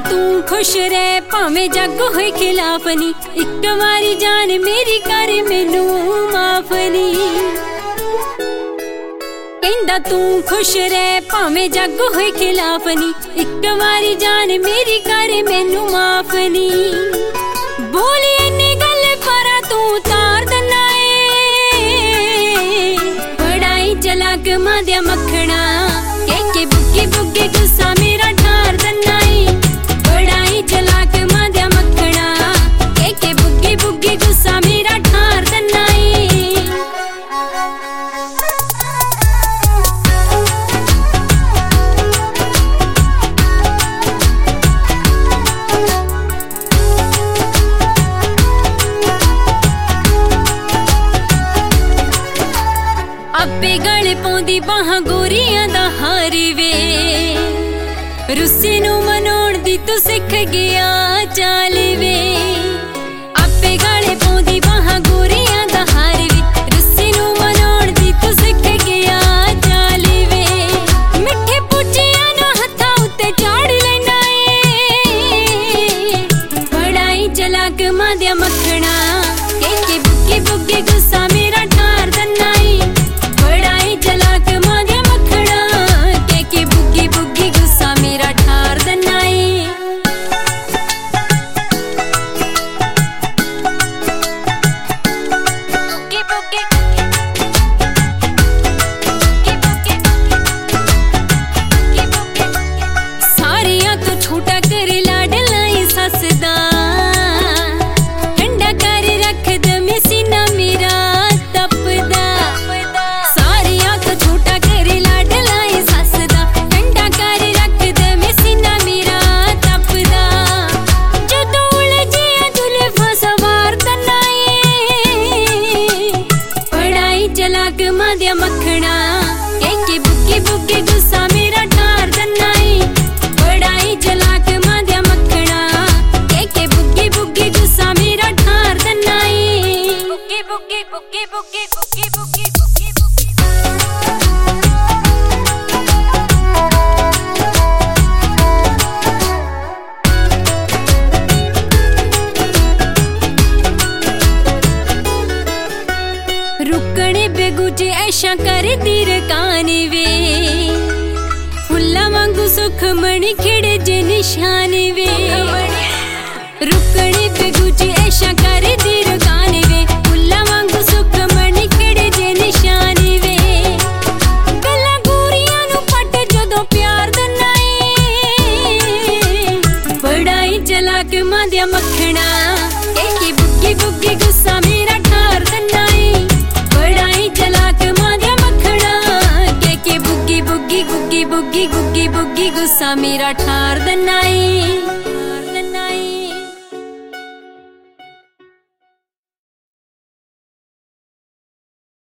तू खुश रह भावें जग होए खिलाफ नी, एक बारी जान मेरी कर मैनू माफ नी। कहंदा तू खुश रह भावें जग होए खिलाफ नी, एक बारी जान मेरी कर मैनू माफ नी। बोली इन्नी गल पर तू तार दना ए, बड़ाई चलाक मां दिया मखना, के बुग्गी बुग्गी गुस्सा मेरा ठार दना ए। बड़ाई चलाक मां दिया मखना, के बुग्गी बुग्गी गुस्सा मेरा ठार दना ए। अपे गले पौंदी बाहां गोरियां दा हार वे, रुस्से नू मनाउण दी तू सिख गया चाल वे। अपे गले पौंदी बाहां गोरियां दा हार वे, रुस्से नू मनाउण दी तू सिख गया चाल वे। मिठे पुचियां नू हत्थां उत्ते चाड़ लैना ए, बड़ाई चलाक मां दिया मखना, के बुग्गी बुग्गी गुस्सा मेरा ठार दना ए। बड़ाई चलाक मां दिया मखना, के बुग्गी बुग्गी गुस्सा मेरा ठार दना ए। बुग्गी बुग्गी सारियां तो छोटा कर लाडला सस दा, ठंडा कर रख दमे सीना मेरा तपदा। सारियां तो छोटा कर लाडला सस दा, ठंडा कर रख दमे सीना मेरा तपदा। जदों उलझिया जुल्फां सवार दना ए, बड़ाई चलाक मां दिया मखना, के बुग्गी बुग्गी गुस्सा मेरा ठार दना ए। बड़ाई चलाक मां दिया मखना, के बुग्गी बुग्गी गुस्सा मेरा ठार दना ए। बुग्गी बुग्गी बुग्गी बुग्गी बुग्गी बुग्गी बुग्गी बुग्गी। रुकने बेगुजे ऐशा कर तीर कान वे, फुल्ला वांगू सुख मणि खिड़े जे निशान वे। रुकने बेगुजे ऐशा कर तीर कान वे, फुल्ला वांगू सुख मणि खिड़े जे निशान वे। गल्लां गोरियां नू पट जदों प्यार दना ए, बड़ाई चलाक मां दिया मखना, के बुग्गी बुग्गी गुस्सा मेरा ठार दना ए। बड़ाई चलाक मां दिया मखना, के बुग्गी बुग्गी गुग्गी बुग्गी गुग्गी बुग्गी गुस्सा मेरा ठार दना ए।